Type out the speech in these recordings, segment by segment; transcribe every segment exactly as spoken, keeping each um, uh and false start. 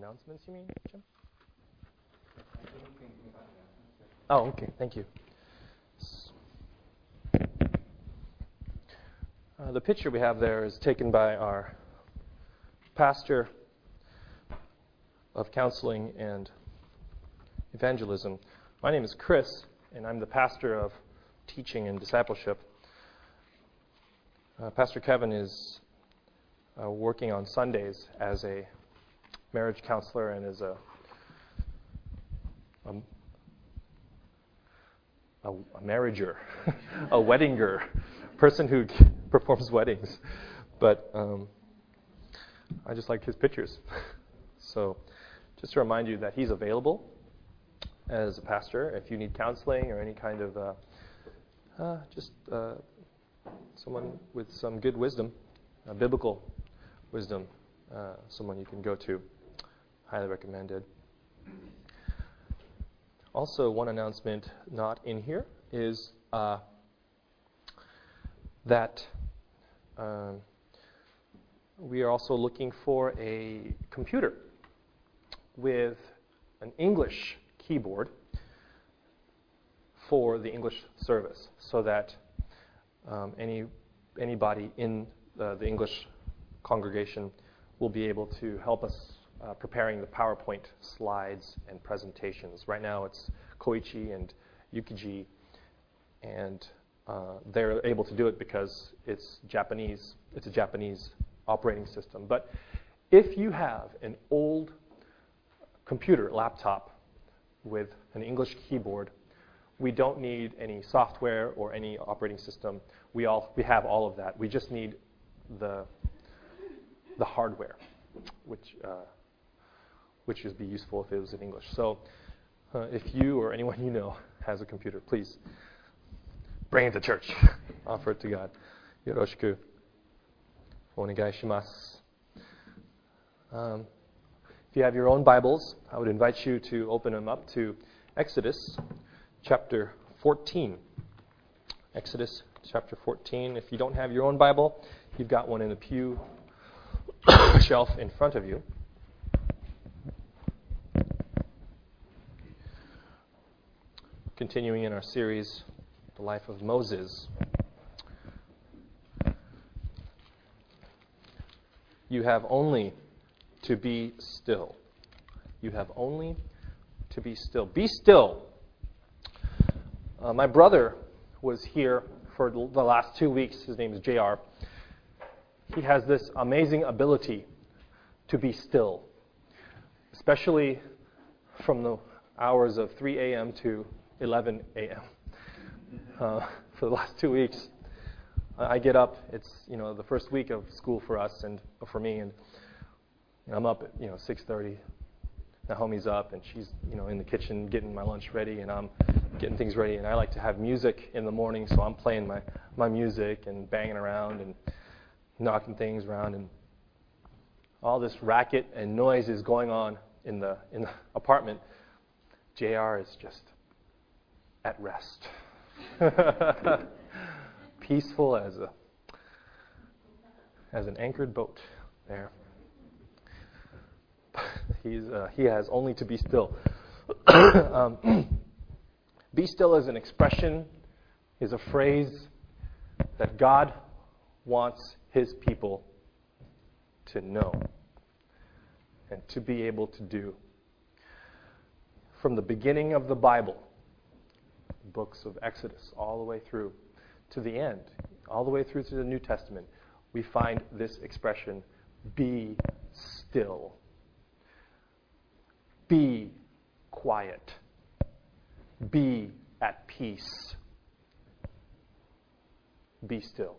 announcements, you mean, Jim? Oh, okay. Thank you. Uh, the picture we have there is taken by our pastor of counseling and evangelism. My name is Chris, and I'm the pastor of teaching and discipleship. Uh, Pastor Kevin is uh, working on Sundays as a marriage counselor and as a a, a, a marriager, a weddinger, person who performs weddings. But um, I just like his pictures. So just to remind you that he's available as a pastor if you need counseling or any kind of uh, uh, just uh, someone with some good wisdom, uh, biblical wisdom, uh, someone you can go to. Highly recommended. Also, one announcement not in here is uh, that um, we are also looking for a computer with an English keyboard for the English service, so that um, any anybody in uh, the English congregation will be able to help us uh, preparing the PowerPoint slides and presentations. Right now it's Koichi and Yukiji, and uh, they're able to do it because it's Japanese. It's a Japanese operating system. But if you have an old computer, laptop, with an English keyboard, we don't need any software or any operating system. We all we have all of that. We just need the the hardware, which uh, which would be useful if it was in English. So, uh, if you or anyone you know has a computer, please bring it to church. Offer it to God. Yoroshiku onegai shimasu. Um, if you have your own Bibles, I would invite you to open them up to Exodus chapter fourteen. Exodus chapter fourteen. If you don't have your own Bible, you've got one in the pew shelf in front of you. Continuing in our series, The Life of Moses. You have only to be still. You have only to be still. Be still. Uh, my brother was here for the last two weeks. His name is J R. He has this amazing ability to be still, especially from the hours of three a.m. to eleven a.m. Uh, for the last two weeks, I get up. It's you know the first week of school for us and for me, and I'm up at you know six thirty. Naomi's up, and she's you know in the kitchen getting my lunch ready, and I'm getting things ready. And I like to have music in the morning, so I'm playing my, my music and banging around and knocking things around, and all this racket and noise is going on in the in the apartment. J R is just at rest, peaceful as a as an anchored boat there. He's uh, he has only to be still. um, be still is an expression, is a phrase that God wants His people to know and to be able to do. From the beginning of the Bible, books of Exodus, all the way through to the end, all the way through to the New Testament, we find this expression, be still. Be quiet. Be at peace. Be still.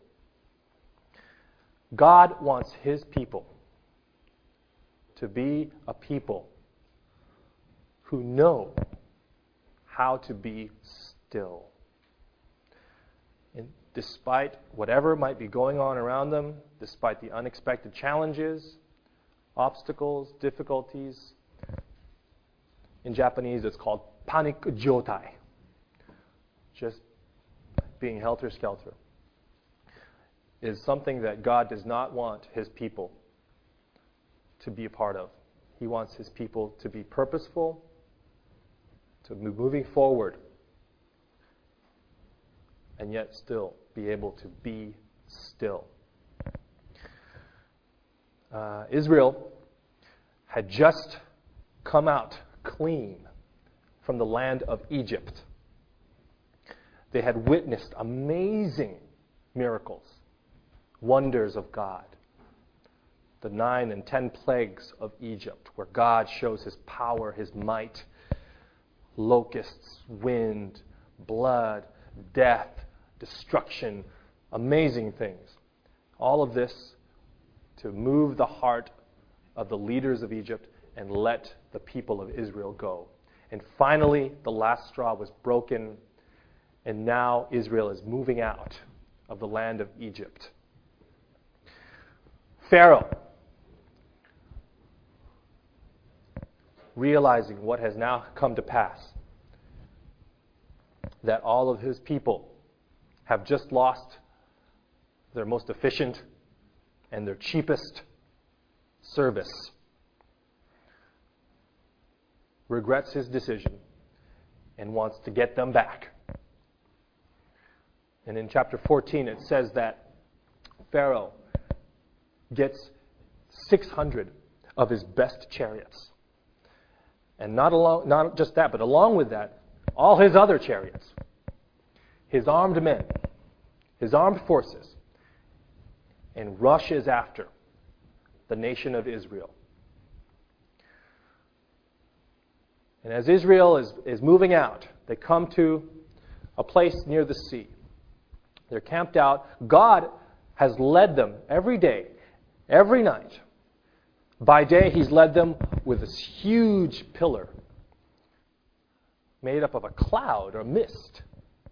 God wants His people to be a people who know how to be still. And despite whatever might be going on around them, despite the unexpected challenges, obstacles, difficulties, in Japanese it's called panic jotai, just being helter-skelter, is something that God does not want His people to be a part of. He wants his people to be purposeful, to be moving forward, and yet still be able to be still. Uh, Israel had just come out clean from the land of Egypt. They had witnessed amazing miracles, wonders of God. The nine and ten plagues of Egypt, where God shows his power, his might, locusts, wind, blood, death, destruction, amazing things. All of this to move the heart of the leaders of Egypt and let the people of Israel go. And finally, the last straw was broken, and now Israel is moving out of the land of Egypt. Pharaoh, realizing what has now come to pass, that all of his people have just lost their most efficient and their cheapest service, regrets his decision and wants to get them back. And in chapter fourteen it says that Pharaoh gets six hundred of his best chariots. And not, along, not just that, but along with that, all his other chariots, his armed men, his armed forces, and rushes after the nation of Israel. And as Israel is, is moving out, they come to a place near the sea. They're camped out. God has led them every day, every night. By day, he's led them with this huge pillar made up of a cloud or mist.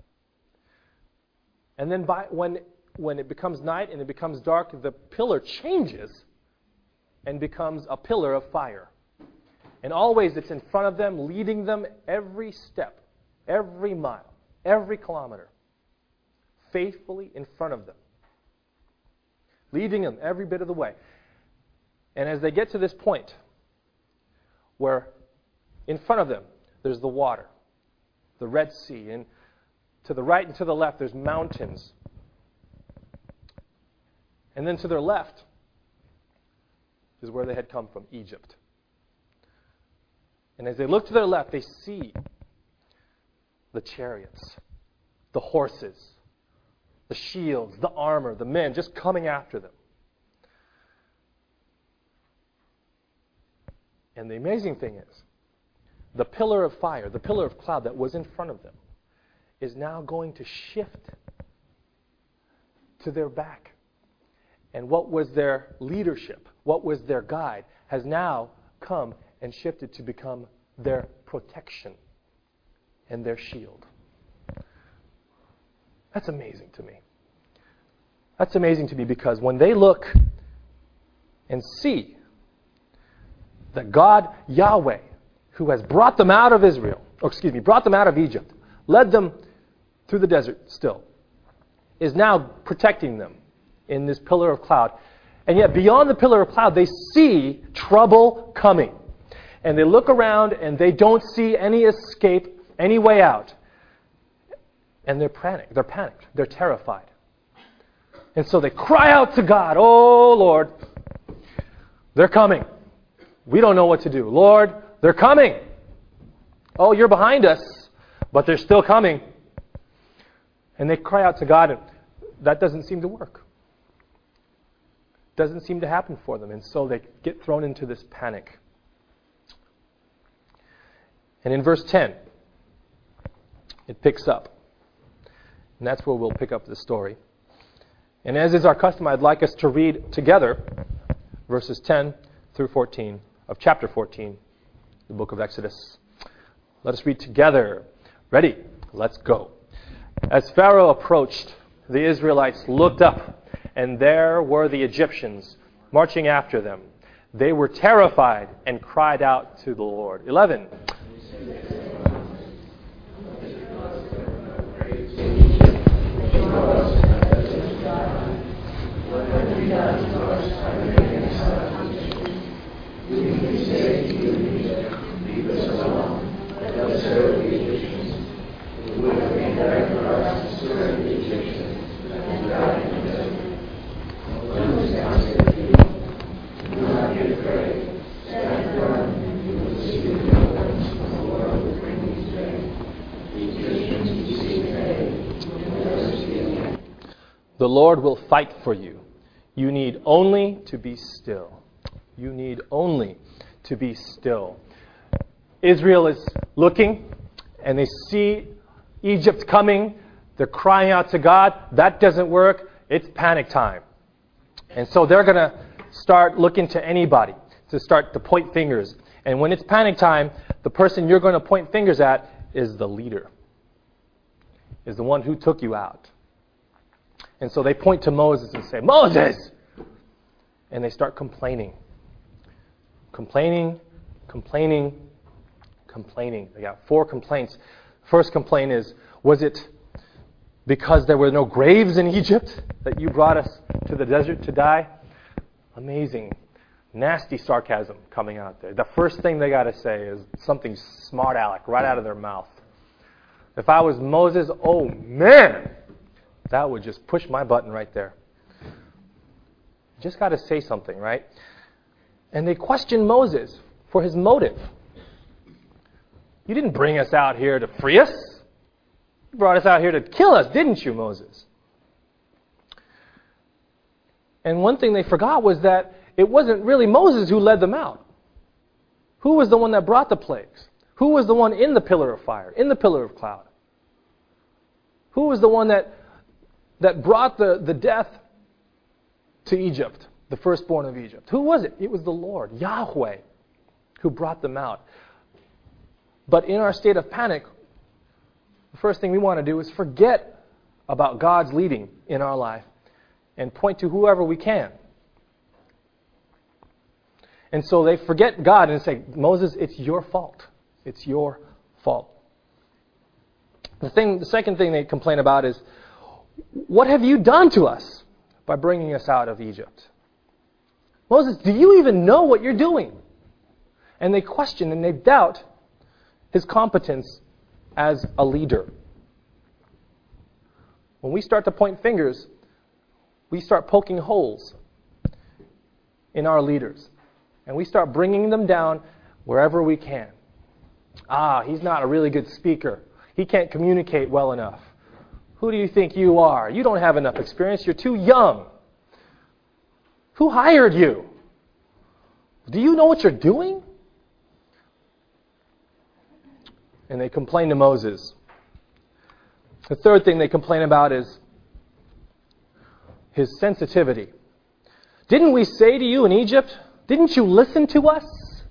And then by, when, when it becomes night and it becomes dark, the pillar changes and becomes a pillar of fire. And always it's in front of them, leading them every step, every mile, every kilometer, faithfully in front of them, leading them every bit of the way. And as they get to this point where in front of them there's the water, the Red Sea, and to the right and to the left there's mountains. And then to their left is where they had come from, Egypt. And as they look to their left, they see the chariots, the horses, the shields, the armor, the men just coming after them. And the amazing thing is, the pillar of fire, the pillar of cloud that was in front of them, is now going to shift to their back. And what was their leadership, what was their guide, has now come and shifted to become their protection and their shield. That's amazing to me. That's amazing to me because when they look and see that God, Yahweh, who has brought them out of Israel, or excuse me, brought them out of Egypt, led them through the desert still, is now protecting them in this pillar of cloud. And yet beyond the pillar of cloud, they see trouble coming. And they look around and they don't see any escape, any way out. And they're panicked. They're panicked. They're terrified. And so they cry out to God, "Oh, Lord, they're coming. We don't know what to do. Lord, they're coming. Oh, you're behind us, but they're still coming." And they cry out to God, and that doesn't seem to work. Doesn't seem to happen for them. And so they get thrown into this panic. And in verse ten, it picks up. And that's where we'll pick up the story. And as is our custom, I'd like us to read together verses ten through fourteen of chapter fourteen, the book of Exodus. Let us read together. Ready? Let's go. As Pharaoh approached, the Israelites looked up, and there were the Egyptians marching after them. They were terrified and cried out to the Lord. eleven. We The Lord will fight for you. You need only to be still. You need only to be still. Israel is looking, and they see Egypt coming. They're crying out to God. That doesn't work. It's panic time. And so they're going to start looking to anybody to start to point fingers. And when it's panic time, the person you're going to point fingers at is the leader, is the one who took you out. And so they point to Moses and say, Moses! And they start complaining. Complaining, complaining, complaining. They got four complaints. First complaint is, was it because there were no graves in Egypt that you brought us to the desert to die? Amazing. Nasty sarcasm coming out there. The first thing they got to say is something smart aleck right out of their mouth. If I was Moses, oh man, that would just push my button right there. Just got to say something, right? And they question Moses for his motive. You didn't bring us out here to free us. You brought us out here to kill us, didn't you, Moses? And one thing they forgot was that it wasn't really Moses who led them out. Who was the one that brought the plagues? Who was the one in the pillar of fire, in the pillar of cloud? Who was the one that that brought the, the death to Egypt, the firstborn of Egypt? Who was it? It was the Lord, Yahweh, who brought them out. But in our state of panic, the first thing we want to do is forget about God's leading in our life and point to whoever we can. And so they forget God and say, Moses, it's your fault. It's your fault. The thing, the second thing they complain about is, what have you done to us by bringing us out of Egypt? Moses, do you even know what you're doing? And they question and they doubt his competence as a leader. When we start to point fingers, we start poking holes in our leaders. And we start bringing them down wherever we can. Ah, he's not a really good speaker. He can't communicate well enough. Who do you think you are? You don't have enough experience. You're too young. Who hired you? Do you know what you're doing? And they complain to Moses. The third thing they complain about is his sensitivity. Didn't we say to you in Egypt, didn't you listen to us?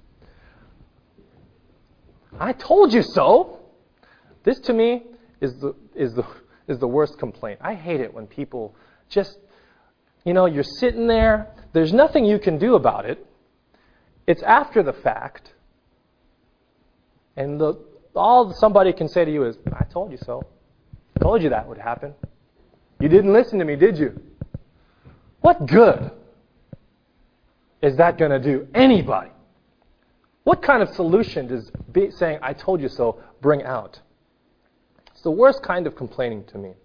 I told you so. This to me is the is the is the worst complaint. I hate it when people just, you know, you're sitting there, there's nothing you can do about it. It's after the fact. And the, all somebody can say to you is, I told you so. I told you that would happen. You didn't listen to me, did you? What good is that going to do anybody? What kind of solution does be saying, I told you so, bring out? It's the worst kind of complaining to me.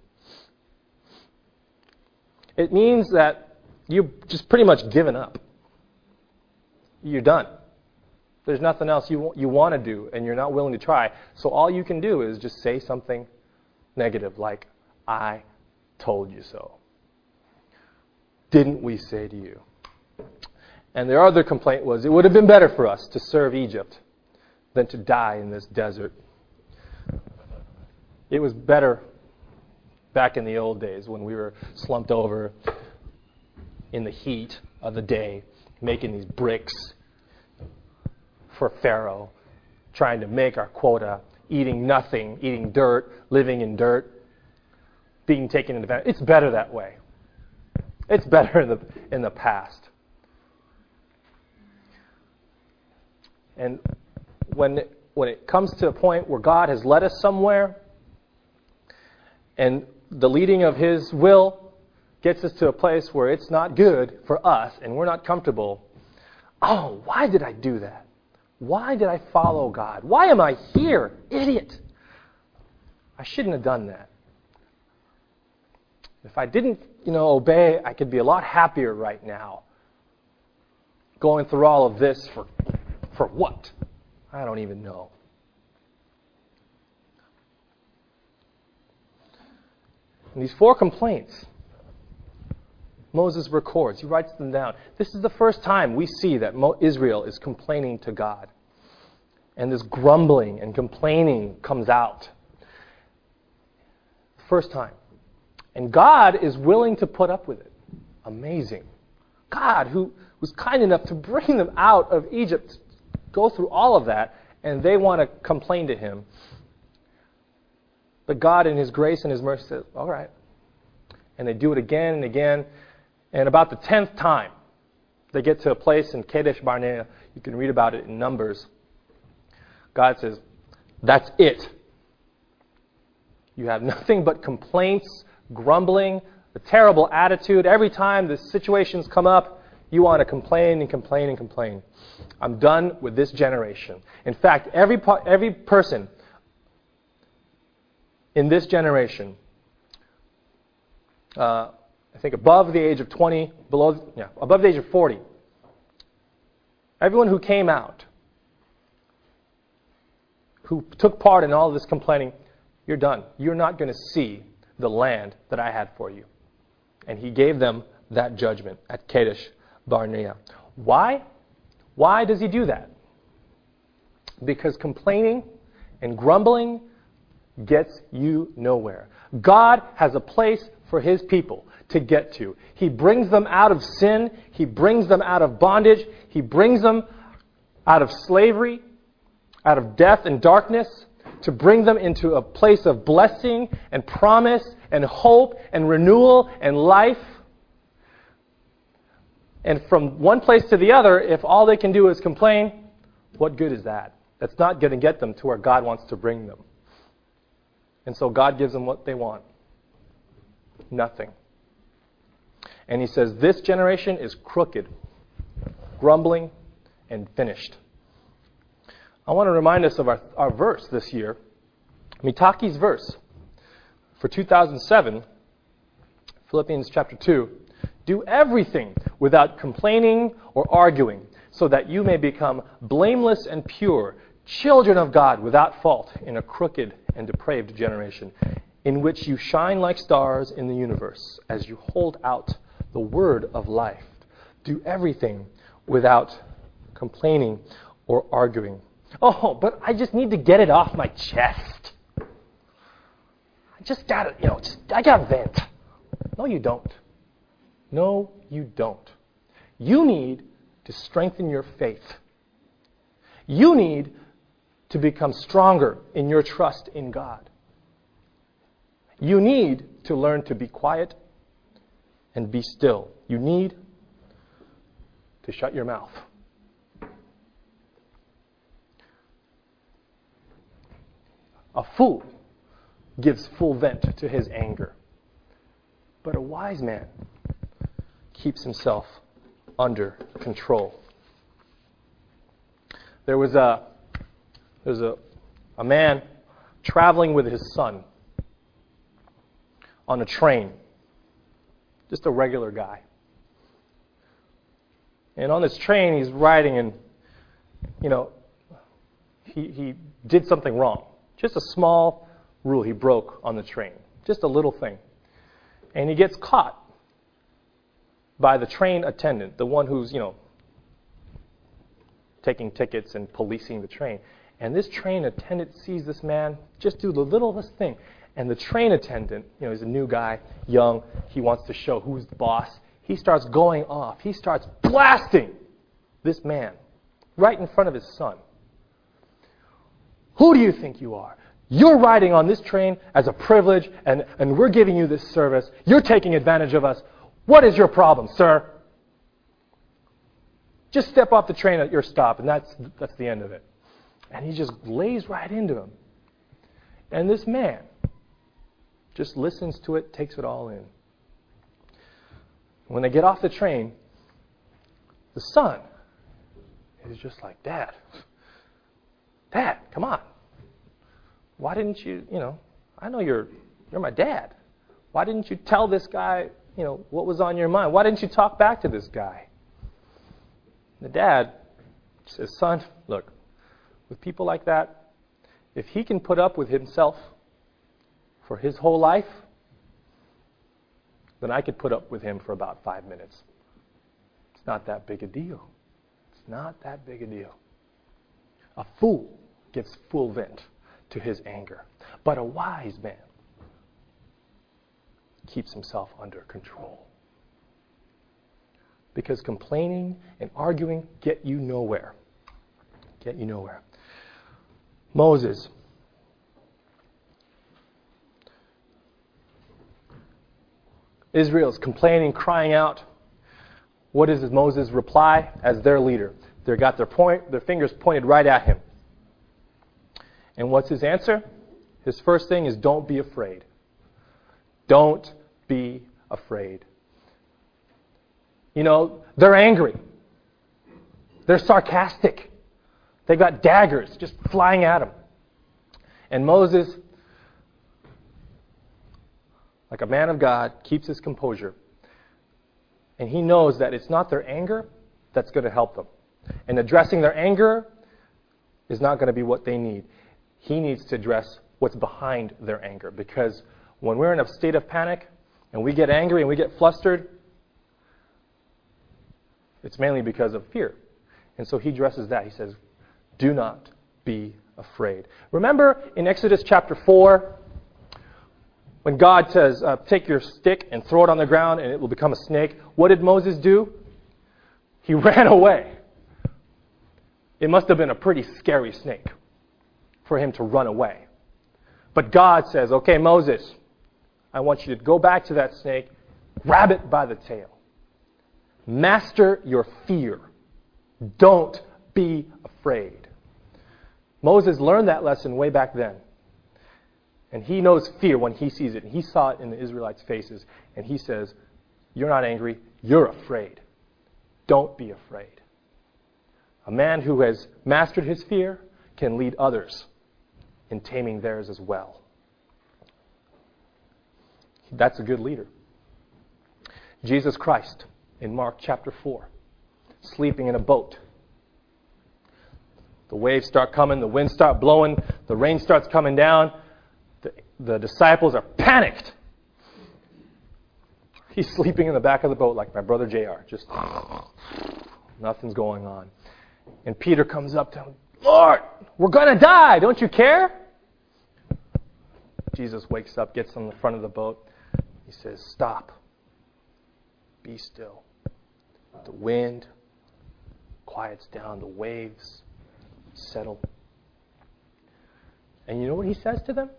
It means that you've just pretty much given up. You're done. There's nothing else you you want to do, and you're not willing to try. So all you can do is just say something negative, like, I told you so. Didn't we say to you? And their other complaint was, it would have been better for us to serve Egypt than to die in this desert. It was better back in the old days when we were slumped over in the heat of the day, making these bricks for Pharaoh, trying to make our quota, eating nothing, eating dirt, living in dirt, being taken advantage. It's better that way. It's better in the in the past. And when it, when it comes to a point where God has led us somewhere, and the leading of His will gets us to a place where it's not good for us and we're not comfortable, oh, why did I do that? Why did I follow God? Why am I here? Idiot. I shouldn't have done that. If I didn't, you know, obey, I could be a lot happier right now. Going through all of this for for what? I don't even know. And these four complaints Moses records. He writes them down. This is the first time we see that Mo- Israel is complaining to God. And this grumbling and complaining comes out. First time. And God is willing to put up with it. Amazing. God, who was kind enough to bring them out of Egypt, go through all of that, and they want to complain to Him. But God, in His grace and His mercy, says, all right. And they do it again and again. And about the tenth time, they get to a place in Kadesh Barnea. You can read about it in Numbers. God says, that's it. You have nothing but complaints, grumbling, a terrible attitude. Every time the situations come up, you want to complain and complain and complain. I'm done with this generation. In fact, every every person in this generation, uh, I think above the age of twenty, below, yeah, above the age of forty, everyone who came out, who took part in all of this complaining, you're done. You're not going to see the land that I had for you. And He gave them that judgment at Kadesh Barnea. Why? Why does He do that? Because complaining and grumbling gets you nowhere. God has a place for His people to get to. He brings them out of sin. He brings them out of bondage. He brings them out of slavery, out of death and darkness, to bring them into a place of blessing and promise and hope and renewal and life. And from one place to the other, if all they can do is complain, what good is that? That's not going to get them to where God wants to bring them. And so God gives them what they want. Nothing. And He says, this generation is crooked, grumbling, and finished. I want to remind us of our, our verse this year, Mitaki's verse. For two thousand seven, Philippians chapter two, do everything without complaining or arguing, so that you may become blameless and pure, children of God without fault in a crooked and depraved generation, in which you shine like stars in the universe as you hold out the word of life. Do everything without complaining or arguing. Oh, but I just need to get it off my chest. I just got to, you know, just, I got to vent. No, you don't. No, you don't. You need to strengthen your faith. You need to become stronger in your trust in God. You need to learn to be quiet and be still. You need to shut your mouth. A fool gives full vent to his anger, but a wise man keeps himself under control. There was a there was a, a man traveling with his son on a train, just a regular guy. And on this train, he's riding, and you know, he he did something wrong. Just a small rule he broke on the train. Just a little thing. And he gets caught by the train attendant, the one who's, you know, taking tickets and policing the train. And this train attendant sees this man just do the littlest thing. And the train attendant, you know, he's a new guy, young, he wants to show who's the boss. He starts going off. He starts blasting this man right in front of his son. Who do you think you are? You're riding on this train as a privilege, and, and we're giving you this service. You're taking advantage of us. What is your problem, sir? Just step off the train at your stop, and that's that's the end of it. And he just lays right into him. And this man just listens to it, takes it all in. When they get off the train, the son is just like, Dad, Dad, come on. Why didn't you, you know, I know you're you're my dad. Why didn't you tell this guy, you know, what was on your mind? Why didn't you talk back to this guy? The dad says, son, look, with people like that, if he can put up with himself for his whole life, then I could put up with him for about five minutes. It's not that big a deal. It's not that big a deal. A fool gives full vent to his anger, but a wise man keeps himself under control. Because complaining and arguing get you nowhere. Get you nowhere. Moses. Israel is complaining, crying out. What is Moses' reply as their leader? They've got their point, their fingers pointed right at him. And what's his answer? His first thing is, don't be afraid. Don't be afraid. You know, they're angry. They're sarcastic. They've got daggers just flying at them. And Moses, like a man of God, keeps his composure. And he knows that it's not their anger that's going to help them. And addressing their anger is not going to be what they need. He needs to address what's behind their anger. Because when we're in a state of panic and we get angry and we get flustered, it's mainly because of fear. And so he addresses that. He says, do not be afraid. Remember in Exodus chapter four, when God says, uh, take your stick and throw it on the ground and it will become a snake. What did Moses do? He ran away. It must have been a pretty scary snake for him to run away. But God says, okay, Moses, I want you to go back to that snake, grab it by the tail. Master your fear. Don't be afraid. Moses learned that lesson way back then. And he knows fear when he sees it. And he saw it in the Israelites' faces. And he says, you're not angry, you're afraid. Don't be afraid. A man who has mastered his fear can lead others in taming theirs as well. That's a good leader. Jesus Christ, in Mark chapter four, sleeping in a boat. The waves start coming, the winds start blowing, the rain starts coming down. The, the disciples are panicked. He's sleeping in the back of the boat like my brother J R. Just nothing's going on. And Peter comes up to him, Lord, we're going to die. Don't you care? Jesus wakes up, gets on the front of the boat. He says, stop. Be still. The wind quiets down. The waves settle. And you know what he says to them?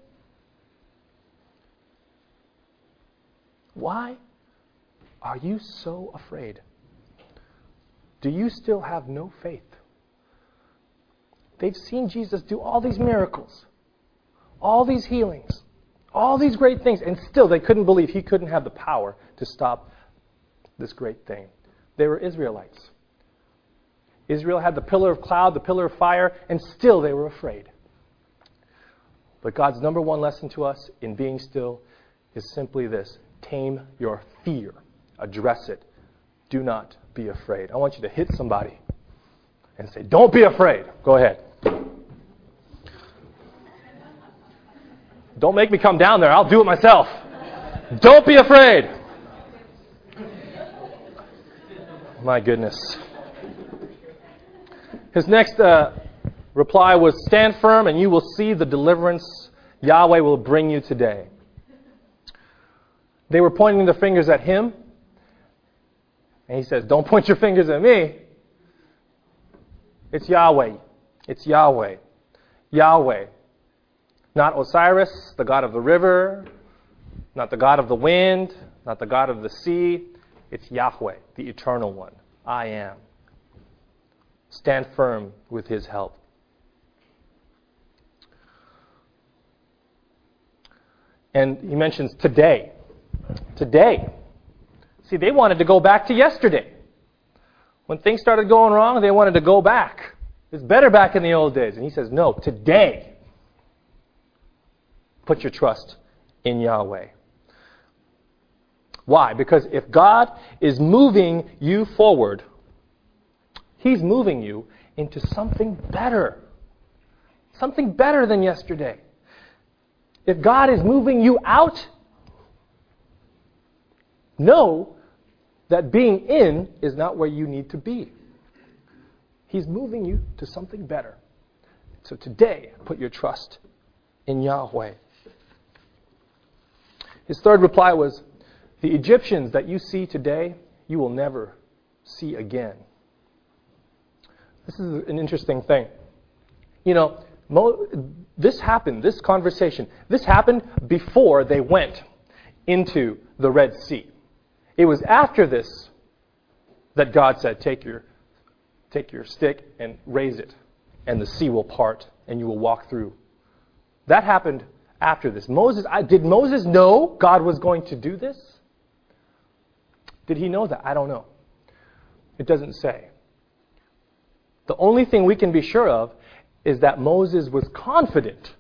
Why are you so afraid? Do you still have no faith? They've seen Jesus do all these miracles, all these healings, all these great things, and still they couldn't believe he couldn't have the power to stop this great thing. They were Israelites. Israel had the pillar of cloud, the pillar of fire, and still they were afraid. But God's number one lesson to us in being still is simply this: tame your fear. Address it. Do not be afraid. I want you to hit somebody and say, don't be afraid. Go ahead. Don't make me come down there. I'll do it myself. Don't be afraid. My goodness. His next uh, reply was, stand firm and you will see the deliverance Yahweh will bring you today. They were pointing their fingers at him. And he says, don't point your fingers at me. It's Yahweh. It's Yahweh. Yahweh. Not Osiris, the god of the river. Not the god of the wind. Not the god of the sea. It's Yahweh, the eternal one. I am. Stand firm with his help. And he mentions today. Today. See, they wanted to go back to yesterday. When things started going wrong, they wanted to go back. It's better back in the old days. And he says, no, today. Put your trust in Yahweh. Why? Because if God is moving you forward, he's moving you into something better. Something better than yesterday. If God is moving you out, know that being in is not where you need to be. He's moving you to something better. So today, put your trust in Yahweh. His third reply was, the Egyptians that you see today, you will never see again. This is an interesting thing. You know, Mo- this happened, this conversation, this happened before they went into the Red Sea. It was after this that God said, take your, take your stick and raise it, and the sea will part, and you will walk through. That happened after this. Moses, I, did Moses know God was going to do this? Did he know that? I don't know. It doesn't say. The only thing we can be sure of is that Moses was confident.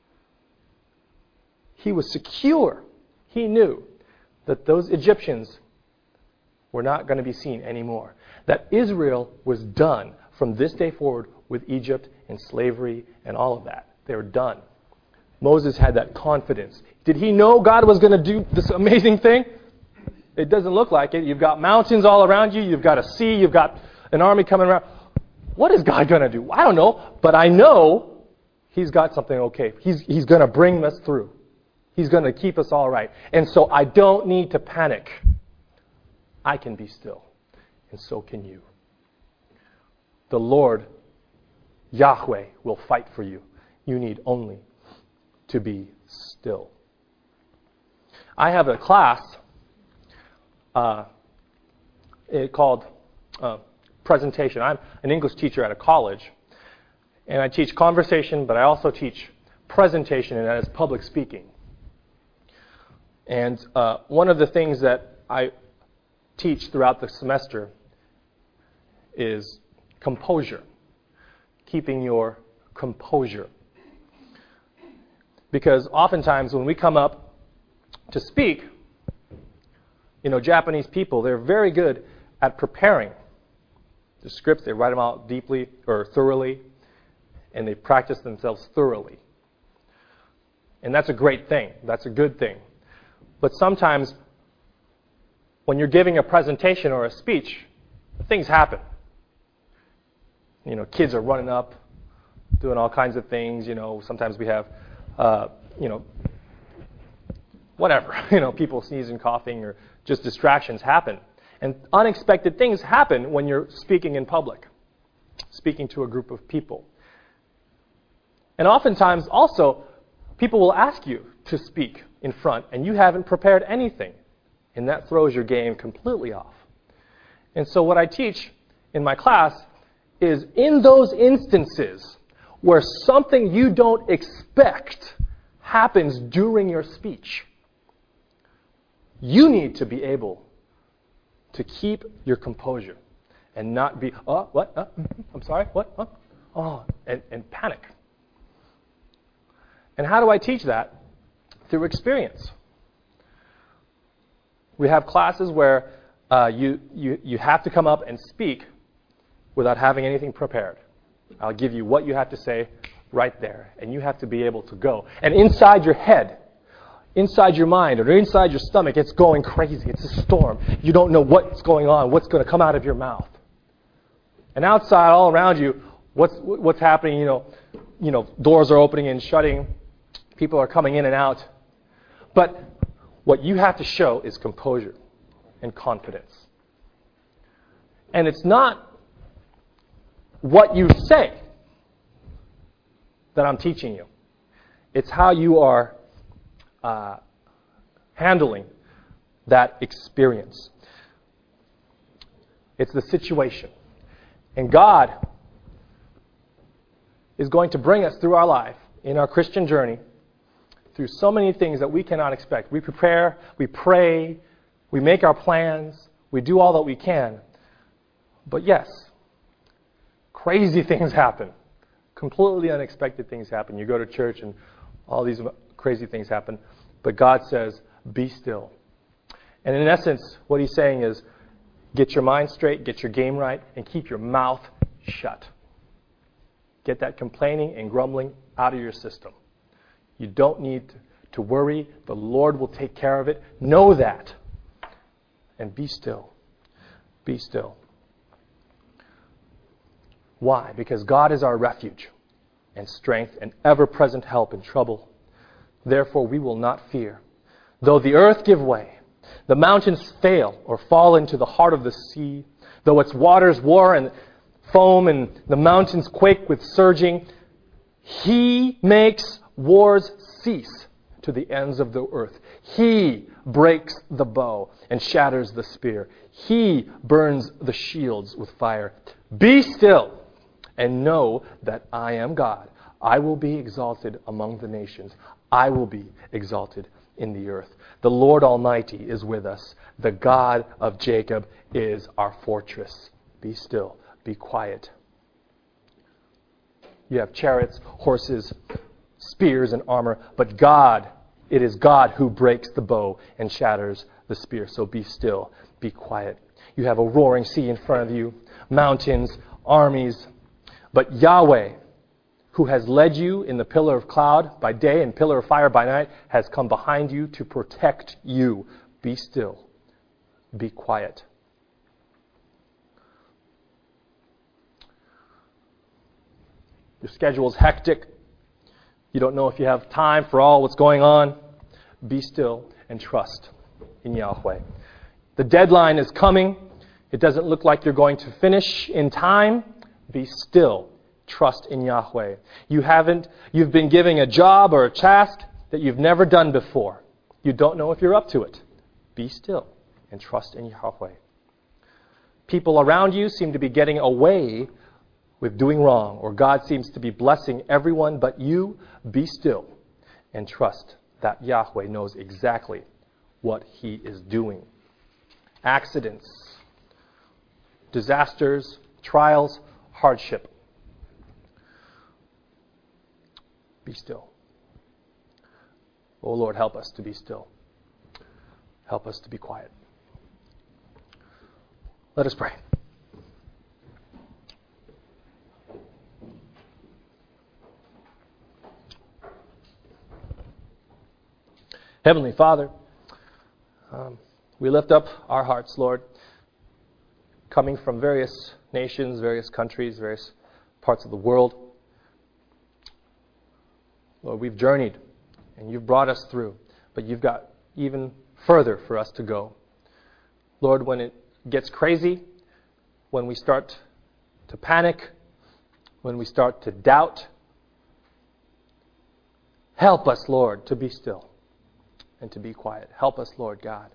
He was secure. He knew that those Egyptians were not going to be seen anymore. That Israel was done from this day forward with Egypt and slavery and all of that. They were done. Moses had that confidence. Did he know God was going to do this amazing thing? It doesn't look like it. You've got mountains all around you. You've got a sea. You've got an army coming around. What is God going to do? I don't know. But I know He's got something okay. He's, he's going to bring us through. He's going to keep us all right. And so I don't need to panic. I can be still. And so can you. The Lord, Yahweh, will fight for you. You need only to be still. I have a class uh, called uh, presentation. I'm an English teacher at a college, and I teach conversation, but I also teach presentation, and that is public speaking. And uh, one of the things that I teach throughout the semester is composure, keeping your composure. Because oftentimes when we come up to speak, you know, Japanese people, they're very good at preparing the scripts. They write them out deeply or thoroughly, and they practice themselves thoroughly. And that's a great thing. That's a good thing. But sometimes when you're giving a presentation or a speech, things happen. You know, kids are running up, doing all kinds of things. You know, sometimes we have, uh, you know, whatever. You know, people sneezing, coughing, or just distractions happen. And unexpected things happen when you're speaking in public, speaking to a group of people. And oftentimes also, people will ask you to speak in front, and you haven't prepared anything. And that throws your game completely off. And so what I teach in my class is in those instances where something you don't expect happens during your speech, you need to be able to keep your composure and not be, oh, what? Uh, I'm sorry, what? Uh, oh, and, and panic. And how do I teach that? Through experience. We have classes where uh, you, you, you have to come up and speak without having anything prepared. I'll give you what you have to say right there, and you have to be able to go. And inside your head, inside your mind, or inside your stomach, it's going crazy. It's a storm. You don't know what's going on, what's going to come out of your mouth. And outside, all around you, what's what's happening? You know, you know, doors are opening and shutting. People are coming in and out. But what you have to show is composure and confidence. And it's not what you say that I'm teaching you. It's how you are uh, handling that experience. It's the situation. And God is going to bring us through our life, in our Christian journey, through so many things that we cannot expect. We prepare, we pray, we make our plans, we do all that we can. But yes, crazy things happen. Completely unexpected things happen. You go to church and all these crazy things happen. But God says, be still. And in essence, what He's saying is, get your mind straight, get your game right, and keep your mouth shut. Get that complaining and grumbling out of your system. You don't need to worry. The Lord will take care of it. Know that. and be still. Be still. Why? Because God is our refuge and strength and ever-present help in trouble. Therefore we will not fear. Though the earth give way, the mountains fail or fall into the heart of the sea, though its waters war and foam and the mountains quake with surging, He makes wars cease to the ends of the earth. He breaks the bow and shatters the spear. He burns the shields with fire. Be still and know that I am God. I will be exalted among the nations. I will be exalted in the earth. The Lord Almighty is with us. The God of Jacob is our fortress. Be still. Be quiet. You have chariots, horses, spears, and armor, but God, it is God who breaks the bow and shatters the spear. So be still. Be quiet. You have a roaring sea in front of you, mountains, armies, but Yahweh, who has led you in the pillar of cloud by day and pillar of fire by night, has come behind you to protect you. Be still. Be quiet. Your schedule is hectic. You don't know if you have time for all what's going on. Be still and trust in Yahweh. The deadline is coming. It doesn't look like you're going to finish in time. Be still. Trust in Yahweh. You haven't, you've been given a job or a task that you've never done before. You don't know if you're up to it. Be still and trust in Yahweh. People around you seem to be getting away with doing wrong, or God seems to be blessing everyone but you. Be still and trust that Yahweh knows exactly what He is doing. Accidents, disasters, trials, hardship. Be still. Oh Lord, help us to be still. Help us to be quiet. Let us pray. Heavenly Father, um, we lift up our hearts, Lord, coming from various nations, various countries, various parts of the world. Lord, we've journeyed and you've brought us through, but you've got even further for us to go. Lord, when it gets crazy, when we start to panic, when we start to doubt, help us, Lord, to be still and to be quiet. Help us, Lord God,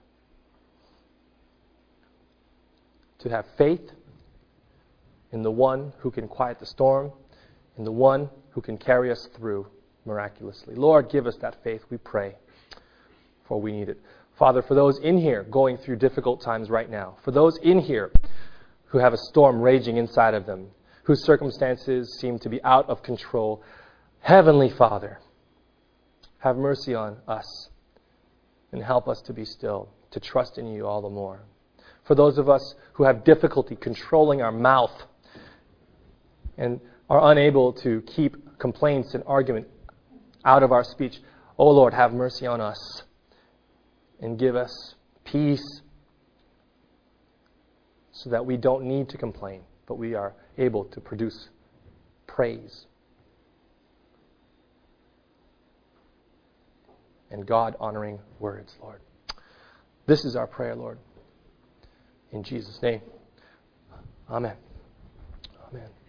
to have faith in the one who can quiet the storm, in the one who can carry us through miraculously. Lord, give us that faith, we pray, for we need it. Father, for those in here going through difficult times right now, for those in here who have a storm raging inside of them, whose circumstances seem to be out of control, Heavenly Father, have mercy on us and help us to be still, to trust in you all the more. For those of us who have difficulty controlling our mouth and are unable to keep complaints and argument out of our speech, oh Lord, have mercy on us and give us peace so that we don't need to complain, but we are able to produce praise and God-honoring words, Lord. This is our prayer, Lord. In Jesus' name, amen. Amen.